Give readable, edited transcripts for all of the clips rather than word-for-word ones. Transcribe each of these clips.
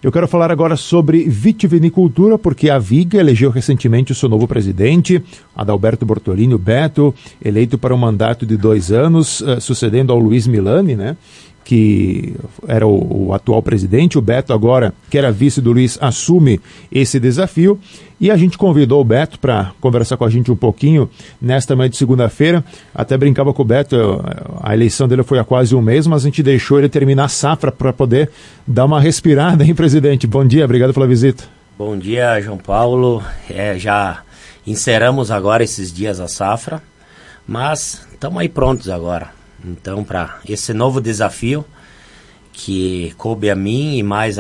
Eu quero falar agora sobre vitivinicultura, porque a Viga elegeu recentemente o seu novo presidente, Adalberto Bortolini, o Beto, eleito para um mandato de 2 anos, sucedendo ao Luiz Milani, né, que era o atual presidente. O Beto agora, que era vice do Luiz, assume esse desafio. E a gente convidou o Beto para conversar com a gente um pouquinho nesta manhã de segunda-feira. Até brincava com o Beto, a eleição dele foi há quase 1 mês, mas a gente deixou ele terminar a safra para poder dar uma respirada, hein, presidente? Bom dia, obrigado pela visita. Bom dia, João Paulo. Já encerramos agora esses dias a safra, mas estamos aí prontos agora. Então, para esse novo desafio que coube a mim e mais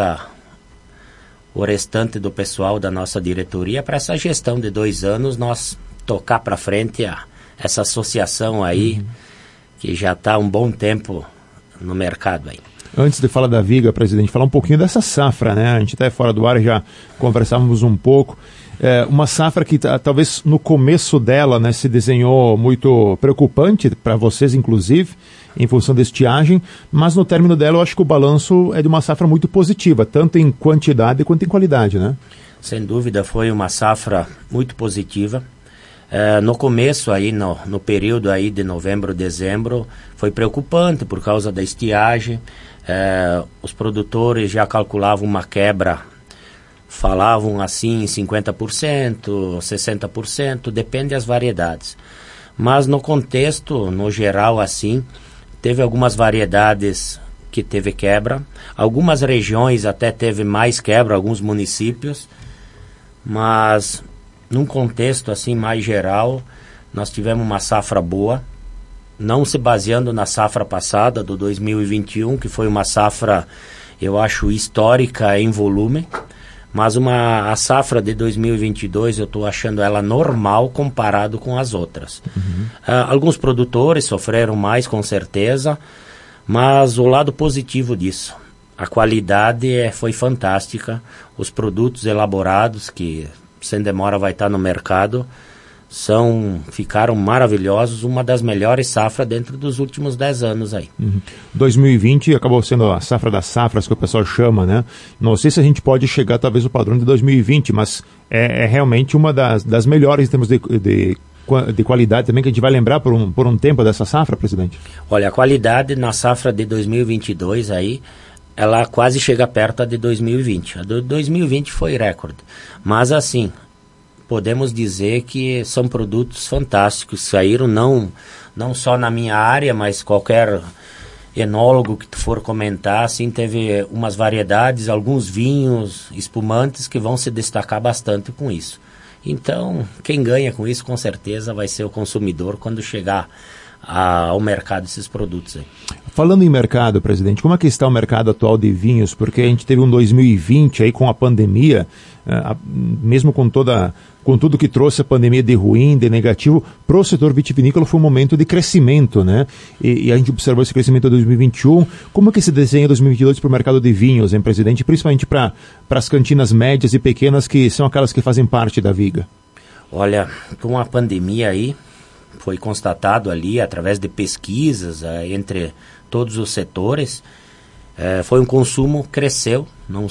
o restante do pessoal da nossa diretoria, para essa gestão de 2 anos, nós tocar para frente essa associação aí, que já está há um bom tempo no mercado aí. Antes de falar da Viga, presidente, falar um pouquinho dessa safra, né? A gente está fora do ar e já conversávamos um pouco. Uma safra que talvez no começo dela, né, se desenhou muito preocupante para vocês, inclusive, em função da estiagem, mas no término dela eu acho que o balanço é de uma safra muito positiva, tanto em quantidade quanto em qualidade, né? Sem dúvida, foi uma safra muito positiva. No começo, aí, no período aí de novembro, dezembro, foi preocupante por causa da estiagem. Os produtores já calculavam uma quebra, falavam assim 50%, 60%, depende das variedades. Mas no contexto, no geral assim, teve algumas variedades que teve quebra, algumas regiões até teve mais quebra, alguns municípios, mas num contexto assim mais geral, nós tivemos uma safra boa, não se baseando na safra passada, do 2021, que foi uma safra, eu acho, histórica em volume, mas a safra de 2022 eu estou achando ela normal comparado com as outras. Alguns produtores sofreram mais, com certeza, mas o lado positivo disso, a qualidade foi fantástica. Os produtos elaborados, que sem demora vai estar no mercado, ficaram maravilhosos, uma das melhores safras dentro dos últimos 10 anos aí. 2020 acabou sendo a safra das safras, que o pessoal chama, né? Não sei se a gente pode chegar talvez ao padrão de 2020, mas é realmente uma das melhores em termos de qualidade também, que a gente vai lembrar por um tempo dessa safra, presidente? Olha, a qualidade na safra de 2022 aí, ela quase chega perto de 2020. A de 2020 foi recorde, mas assim, podemos dizer que são produtos fantásticos, saíram não só na minha área, mas qualquer enólogo que tu for comentar, assim, teve umas variedades, alguns vinhos, espumantes que vão se destacar bastante com isso. Então, quem ganha com isso, com certeza, vai ser o consumidor quando chegar ao mercado esses produtos aí. Falando em mercado, presidente, como é que está o mercado atual de vinhos? Porque a gente teve um 2020 aí com a pandemia, mesmo com tudo que trouxe a pandemia de ruim, de negativo, para o setor vitivinícola foi um momento de crescimento, né? E a gente observou esse crescimento em 2021. Como é que se desenha 2022 para o mercado de vinhos, hein, presidente? Principalmente para as cantinas médias e pequenas, que são aquelas que fazem parte da Viga. Olha, com a pandemia aí, foi constatado ali, através de pesquisas entre todos os setores, foi um consumo, cresceu,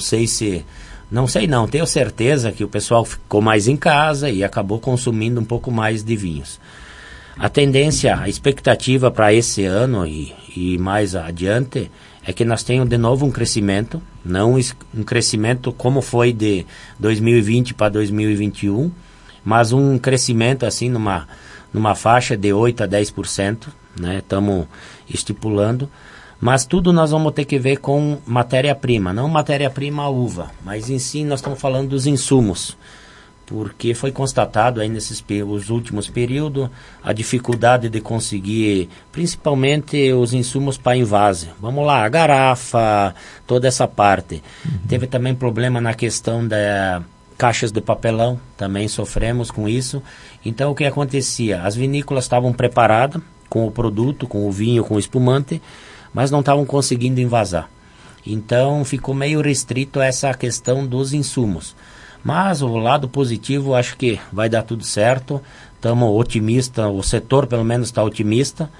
tenho certeza que o pessoal ficou mais em casa e acabou consumindo um pouco mais de vinhos. A tendência, a expectativa para esse ano e mais adiante é que nós tenhamos de novo um crescimento, não um crescimento como foi de 2020 para 2021, mas um crescimento assim numa faixa de 8% a 10%, né? Estamos estipulando, mas tudo nós vamos ter que ver com matéria-prima, não matéria-prima a uva, mas em si nós estamos falando dos insumos, porque foi constatado aí os últimos períodos a dificuldade de conseguir, principalmente os insumos para envase. Vamos lá, a garrafa, toda essa parte. Teve também problema na questão da caixas de papelão, também sofremos com isso. Então o que acontecia? As vinícolas estavam preparadas com o produto, com o vinho, com o espumante, mas não estavam conseguindo envasar. Então ficou meio restrito a essa questão dos insumos. Mas o lado positivo, acho que vai dar tudo certo. Estamos otimistas, o setor pelo menos está otimista,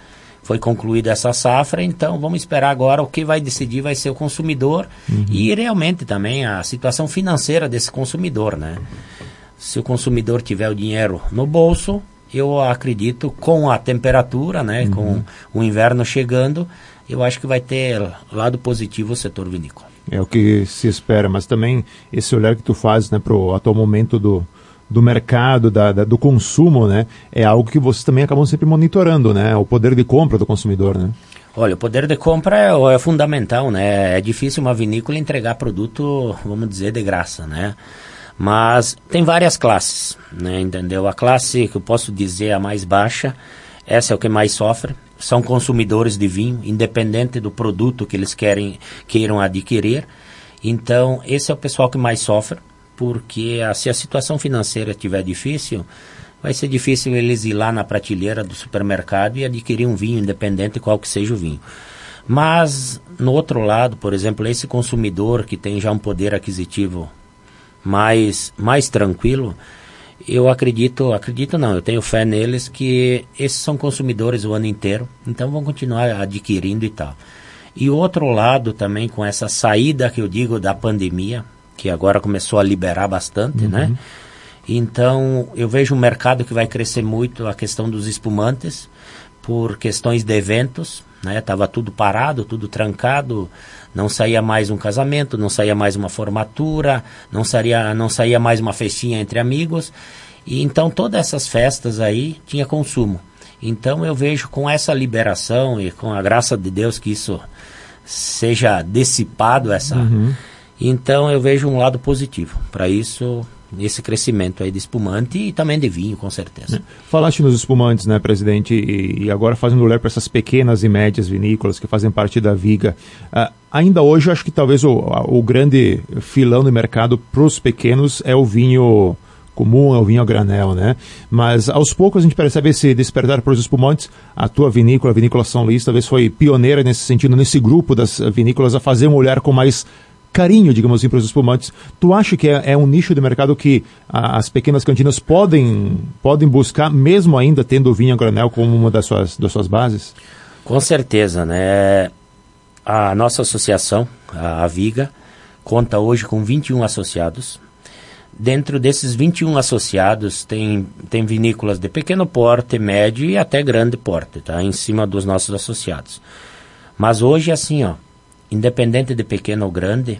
foi concluída essa safra, então vamos esperar agora. O que vai decidir vai ser o consumidor e realmente também a situação financeira desse consumidor, né? Se o consumidor tiver o dinheiro no bolso, eu acredito, com a temperatura, né, com o inverno chegando, eu acho que vai ter lado positivo o setor vinícola. É o que se espera, mas também esse olhar que tu fazes, né, para o atual momento do mercado, do consumo, né, é algo que vocês também acabam sempre monitorando, né, o poder de compra do consumidor, né? Olha, o poder de compra é fundamental, né? É difícil uma vinícola entregar produto, vamos dizer, de graça, né? Mas tem várias classes, né, entendeu? A classe que eu posso dizer a mais baixa, essa é o que mais sofre, são consumidores de vinho, independente do produto que eles queiram adquirir. Então, esse é o pessoal que mais sofre, porque se a situação financeira estiver difícil, vai ser difícil eles ir lá na prateleira do supermercado e adquirir um vinho, independente qual que seja o vinho. Mas, no outro lado, por exemplo, esse consumidor que tem já um poder aquisitivo mais tranquilo, eu eu tenho fé neles, que esses são consumidores o ano inteiro, então vão continuar adquirindo e tal. E outro lado também, com essa saída que eu digo da pandemia, que agora começou a liberar bastante, né? Então eu vejo um mercado que vai crescer muito, a questão dos espumantes, por questões de eventos, né? Tava tudo parado, tudo trancado, não saía mais um casamento, não saía mais uma formatura, não saía mais uma festinha entre amigos, e então todas essas festas aí tinha consumo. Então eu vejo, com essa liberação e com a graça de Deus, que isso seja dissipado, então eu vejo um lado positivo para isso, esse crescimento aí de espumante e também de vinho, com certeza. Falaste nos espumantes, né, presidente, e agora fazendo olhar para essas pequenas e médias vinícolas que fazem parte da Viga. Ainda hoje, acho que talvez o grande filão do mercado para os pequenos é o vinho comum, é o vinho a granel, né? Mas aos poucos a gente percebe esse despertar para os espumantes. A tua vinícola, a Vinícola São Luís, talvez foi pioneira nesse sentido, nesse grupo das vinícolas, a fazer um olhar com mais carinho, digamos assim, para os espumantes. Tu acha que é um nicho de mercado que as pequenas cantinas podem buscar, mesmo ainda tendo o vinho a granel como uma das suas bases? Com certeza, né? A nossa associação, a Viga, conta hoje com 21 associados. Dentro desses 21 associados tem vinícolas de pequeno porte, médio e até grande porte, tá? Em cima dos nossos associados. Mas hoje, assim, ó, independente de pequeno ou grande,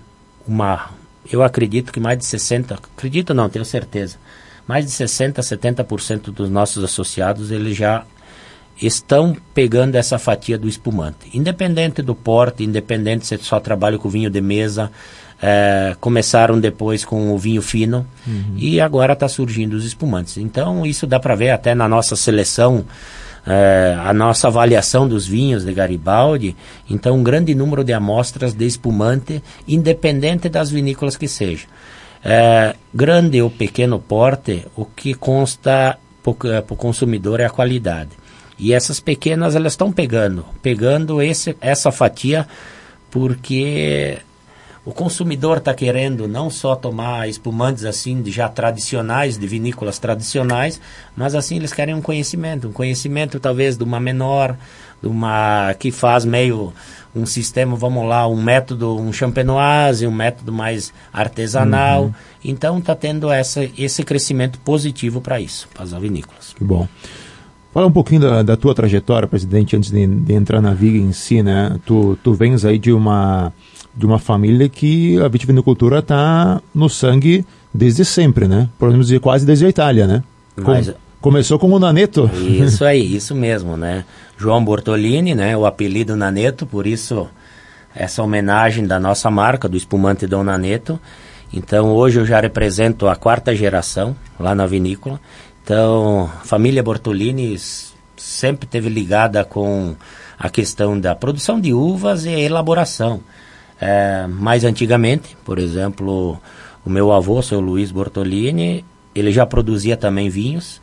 eu acredito que mais de 60%, acredito não, tenho certeza, mais de 60%, 70% dos nossos associados, eles já estão pegando essa fatia do espumante. Independente do porte, independente se só trabalha com vinho de mesa, começaram depois com o vinho fino, e agora está surgindo os espumantes. Então isso dá para ver até na nossa seleção, a nossa avaliação dos vinhos de Garibaldi. Então um grande número de amostras de espumante, independente das vinícolas que seja. Grande ou pequeno porte, o que consta para o consumidor é a qualidade. E essas pequenas, elas estão pegando essa fatia, porque o consumidor está querendo não só tomar espumantes assim já tradicionais, de vinícolas tradicionais, mas assim eles querem um conhecimento talvez de uma menor, que faz meio um sistema, vamos lá, um método, um champenoise, um método mais artesanal. Então está tendo esse crescimento positivo para isso, para as vinícolas. Que bom. Fala um pouquinho da tua trajetória, presidente, antes de entrar na Viga em si, né? Tu vens aí de uma família que a vitivinicultura está no sangue desde sempre, né? Podemos dizer quase desde a Itália, né? Começou com o Naneto. Isso aí, isso mesmo, né? João Bortolini, né? O apelido Naneto, por isso essa homenagem da nossa marca, do espumante Dom Naneto. Então hoje eu já represento a 4ª geração lá na vinícola. Então a família Bortolini sempre esteve ligada com a questão da produção de uvas e a elaboração. Mais antigamente, por exemplo, o meu avô, seu Luiz Bortolini, ele já produzia também vinhos,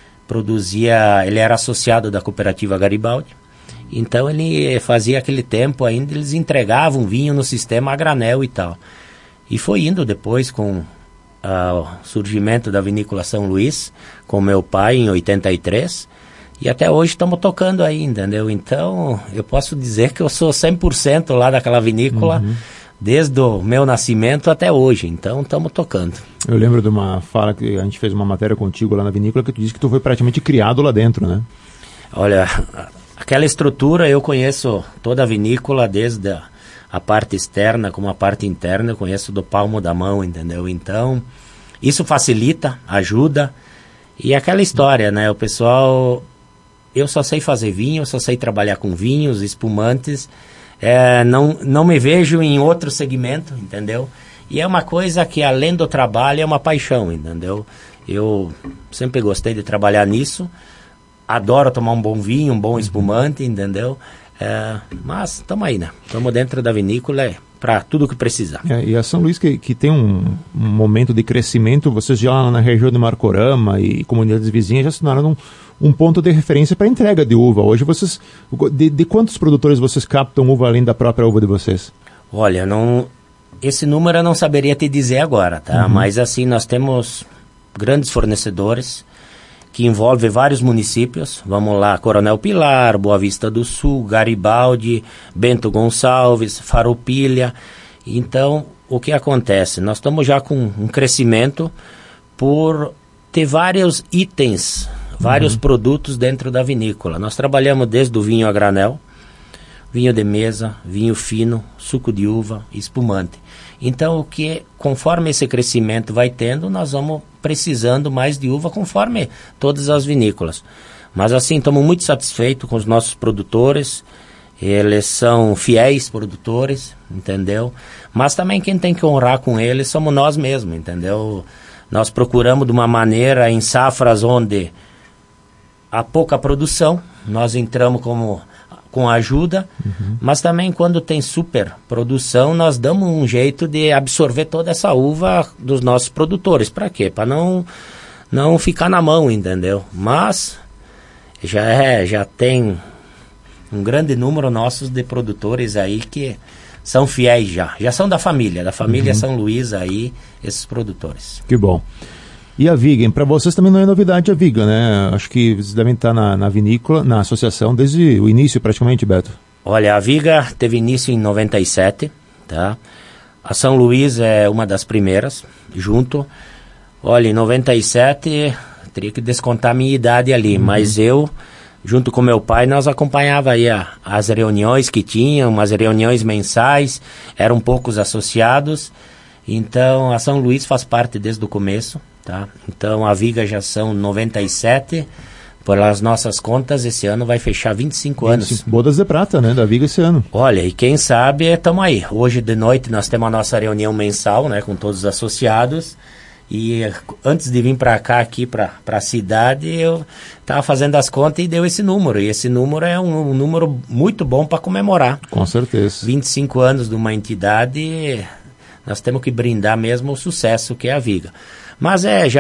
ele era associado da cooperativa Garibaldi, então ele fazia aquele tempo ainda, eles entregavam vinho no sistema a granel e tal. E foi indo depois com o surgimento da Vinícola São Luís, com meu pai em 83, E até hoje estamos tocando aí, entendeu? Então, eu posso dizer que eu sou 100% lá daquela vinícola, desde o meu nascimento até hoje. Então, estamos tocando. Eu lembro de uma fala que a gente fez uma matéria contigo lá na vinícola, que tu disse que tu foi praticamente criado lá dentro, né? Olha, aquela estrutura, eu conheço toda a vinícola, desde a parte externa como a parte interna, eu conheço do palmo da mão, entendeu? Então, isso facilita, ajuda. E aquela história, né? O pessoal... Eu só sei fazer vinho, eu só sei trabalhar com vinhos, espumantes. Não me vejo em outro segmento, entendeu? E é uma coisa que, além do trabalho, é uma paixão, entendeu? Eu sempre gostei de trabalhar nisso. Adoro tomar um bom vinho, um bom espumante, entendeu? Mas estamos aí, né? Estamos dentro da vinícola para tudo o que precisar. E a São Luís, que tem um momento de crescimento, vocês já lá na região de Marcorama e comunidades vizinhas já se tornaram um ponto de referência para entrega de uva. Hoje vocês, de quantos produtores vocês captam uva além da própria uva de vocês? Olha, esse número eu não saberia te dizer agora, tá? Mas assim, nós temos grandes fornecedores que envolvem vários municípios. Vamos lá, Coronel Pilar, Boa Vista do Sul, Garibaldi, Bento Gonçalves, Farroupilha. Então, o que acontece? Nós estamos já com um crescimento por ter vários itens, vários produtos dentro da vinícola. Nós trabalhamos desde o vinho a granel, vinho de mesa, vinho fino, suco de uva, espumante. Então, conforme esse crescimento vai tendo, nós vamos precisando mais de uva conforme todas as vinícolas. Mas assim, estamos muito satisfeitos com os nossos produtores, eles são fiéis produtores, entendeu? Mas também quem tem que honrar com eles somos nós mesmos, entendeu? Nós procuramos de uma maneira em safras onde há pouca produção, nós entramos com ajuda, mas também quando tem super produção, nós damos um jeito de absorver toda essa uva dos nossos produtores. Para quê? Para não ficar na mão, entendeu? Mas já tem um grande número nossos de produtores aí que são fiéis já são da família São Luís aí, esses produtores. Que bom. E a Viga, para vocês também não é novidade a Viga, né? Acho que vocês devem estar na vinícola, na associação, desde o início praticamente, Beto. Olha, a Viga teve início em 97, tá? A São Luís é uma das primeiras, junto. Olha, em 97, teria que descontar a minha idade ali, mas eu, junto com meu pai, nós acompanhava aí as reuniões que tinham, umas reuniões mensais, eram poucos associados. Então, a São Luís faz parte desde o começo. Tá? Então a Viga já são 97, pelas nossas contas esse ano vai fechar 25 anos. Bodas de prata, né, da Viga esse ano. Olha, e quem sabe estamos aí. Hoje de noite nós temos a nossa reunião mensal, né, com todos os associados. E antes de vir para cá, aqui para a cidade, eu estava fazendo as contas e deu esse número. E esse número é um número muito bom para comemorar. Com certeza. 25 anos de uma entidade, nós temos que brindar mesmo o sucesso que é a Viga. Mas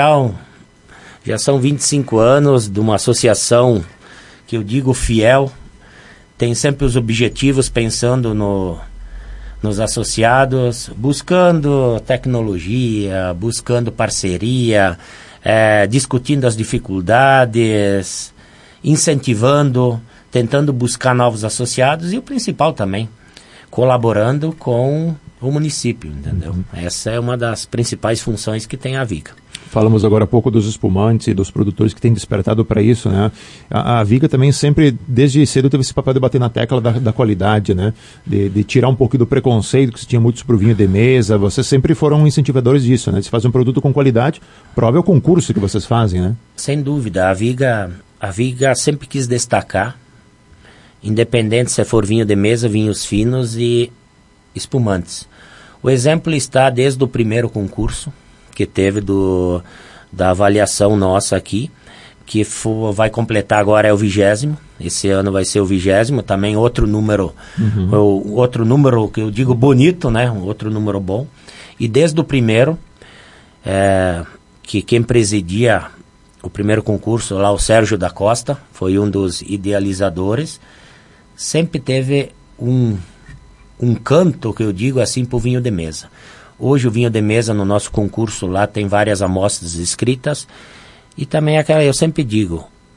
já são 25 anos de uma associação que eu digo fiel, tem sempre os objetivos pensando nos associados, buscando tecnologia, buscando parceria, discutindo as dificuldades, incentivando, tentando buscar novos associados e o principal também, colaborando com o município, entendeu? Essa é uma das principais funções que tem a Viga. Falamos agora há pouco dos espumantes e dos produtores que têm despertado para isso, né? A Viga também sempre, desde cedo, teve esse papel de bater na tecla da qualidade, né? De tirar um pouco do preconceito que se tinha muitos pro vinho de mesa. Vocês sempre foram incentivadores disso, né? Se faz um produto com qualidade, prova é o concurso que vocês fazem, né? Sem dúvida. A Viga sempre quis destacar, independente se for vinho de mesa, vinhos finos e espumantes. O exemplo está desde o primeiro concurso que teve da avaliação nossa aqui, que vai completar agora, é o 20º, esse ano vai ser o 20º, também outro número, outro número que eu digo bonito, né, um outro número bom, e desde o primeiro, que quem presidia o primeiro concurso lá, o Sérgio da Costa, foi um dos idealizadores, sempre teve um canto, que eu digo assim, para o vinho de mesa. Hoje o vinho de mesa no nosso concurso lá tem várias amostras escritas e também eu sempre digo,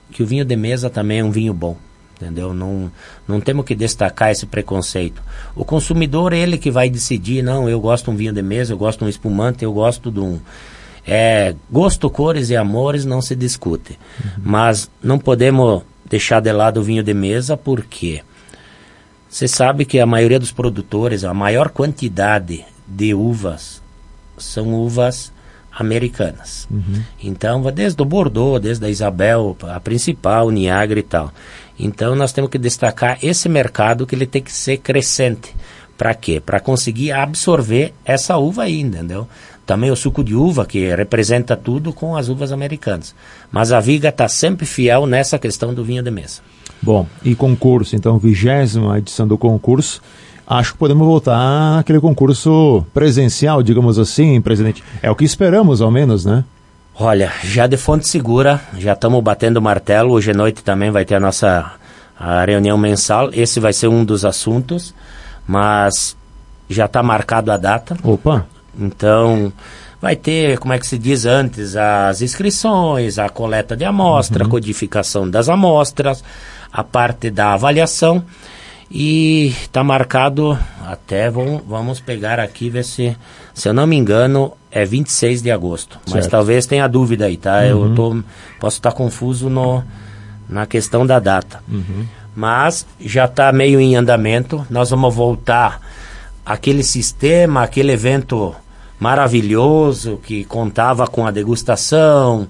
que o vinho de mesa também é um vinho bom, entendeu? Não temos que destacar esse preconceito. O consumidor, ele que vai decidir, não, eu gosto de um vinho de mesa, eu gosto de um espumante, eu gosto de um... gosto, cores e amores não se discute. Mas não podemos deixar de lado o vinho de mesa, porque você sabe que a maioria dos produtores, a maior quantidade de uvas são uvas americanas. Então, desde o Bordeaux, desde a Isabel, a principal, o Niagara e tal. Então, nós temos que destacar esse mercado, que ele tem que ser crescente. Para quê? Para conseguir absorver essa uva aí, entendeu? Também o suco de uva, que representa tudo, com as uvas americanas. Mas a Viga está sempre fiel nessa questão do vinho de mesa. Bom, e concurso, então, 20ª edição do concurso. Acho que podemos voltar àquele concurso presencial, digamos assim, presidente. É o que esperamos, ao menos, né? Olha, já de fonte segura, já estamos batendo o martelo. Hoje à noite também vai ter a reunião mensal. Esse vai ser um dos assuntos, mas já está marcado a data. Opa! Então, vai ter, como é que se diz antes, as inscrições, a coleta de amostra, a codificação das amostras, a parte da avaliação. E está marcado até, vamos pegar aqui, ver se eu não me engano, é 26 de agosto. Certo. Mas talvez tenha dúvida aí, tá? Posso estar confuso na questão da data. Mas já está meio em andamento. Nós vamos voltar àquele sistema, aquele evento maravilhoso que contava com a degustação.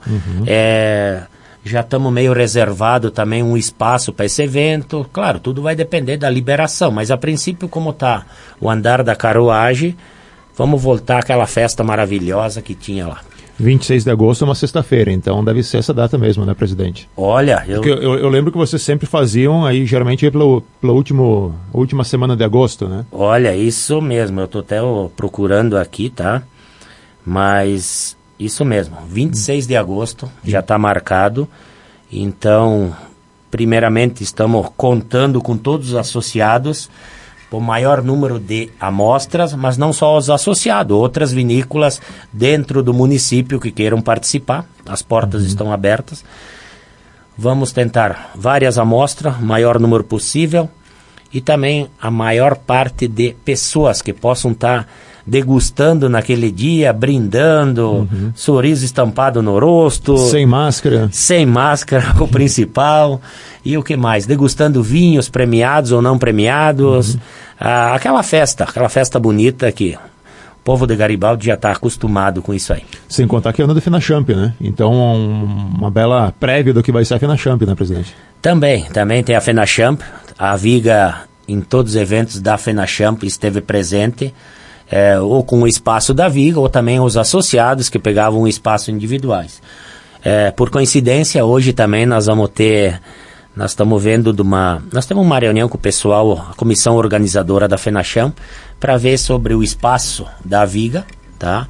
Já estamos meio reservado também um espaço para esse evento. Claro, tudo vai depender da liberação, mas a princípio, como está o andar da carruagem, vamos voltar àquela festa maravilhosa que tinha lá. 26 de agosto é uma sexta-feira, então deve ser essa data mesmo, né, presidente? Olha, eu lembro que vocês sempre faziam aí, geralmente pela última semana de agosto, né? Olha, isso mesmo, eu estou até procurando aqui, tá? Mas... isso mesmo, 26 de agosto já está marcado. Então, primeiramente, estamos contando com todos os associados, o maior número de amostras, mas não só os associados, outras vinícolas dentro do município que queiram participar, as portas estão abertas. Vamos tentar várias amostras, o maior número possível, e também a maior parte de pessoas que possam estar degustando naquele dia, brindando, sorriso estampado no rosto. Sem máscara. Sem máscara, o principal. E o que mais? Degustando vinhos premiados ou não premiados. Aquela festa bonita que o povo de Garibaldi já está acostumado com isso aí. Sem contar que é ano da FenaChamp, né? Então, uma bela prévia do que vai ser a FenaChamp, né, presidente? Também tem a FenaChamp. A Viga, em todos os eventos da FenaChamp, esteve presente. Ou com o espaço da Viga, ou também os associados que pegavam espaço individuais. Por coincidência, hoje também nós estamos vendo nós temos uma reunião com o pessoal, a comissão organizadora da FenaChamp, para ver sobre o espaço da Viga, tá?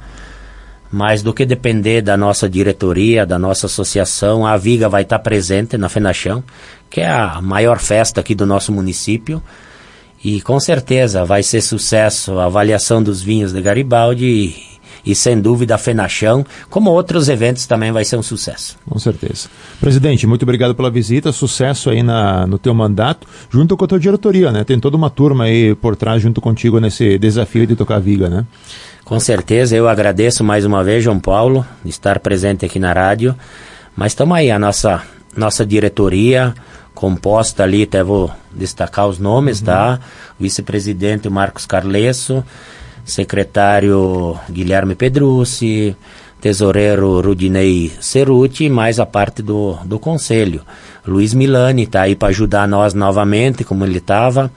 Mas do que depender da nossa diretoria, da nossa associação, a Viga vai estar presente na FenaChamp, que é a maior festa aqui do nosso município. E com certeza vai ser sucesso a avaliação dos vinhos de Garibaldi e sem dúvida a FenaChamp, como outros eventos, também vai ser um sucesso. Com certeza. Presidente, muito obrigado pela visita, sucesso aí no teu mandato, junto com a tua diretoria, né? Tem toda uma turma aí por trás junto contigo nesse desafio de tocar a Viga, né? Com certeza, eu agradeço mais uma vez, João Paulo, de estar presente aqui na rádio, mas estamos aí, a nossa diretoria composta ali, até vou destacar os nomes, tá? Vice-presidente Marcos Carlesso, secretário Guilherme Pedrucci, tesoureiro Rudinei Ceruti, mais a parte do conselho. Luiz Milani está aí para ajudar nós novamente, como ele estava,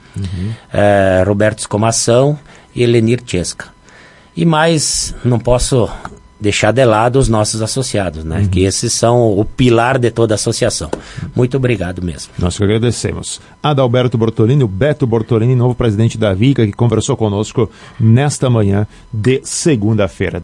Roberto Escomação e Elenir Chesca. E mais, não posso deixar de lado os nossos associados, né? Que esses são o pilar de toda a associação. Muito obrigado mesmo. Nós que agradecemos. Adalberto Bortolini, o Beto Bortolini, novo presidente da Viga, que conversou conosco nesta manhã de segunda-feira.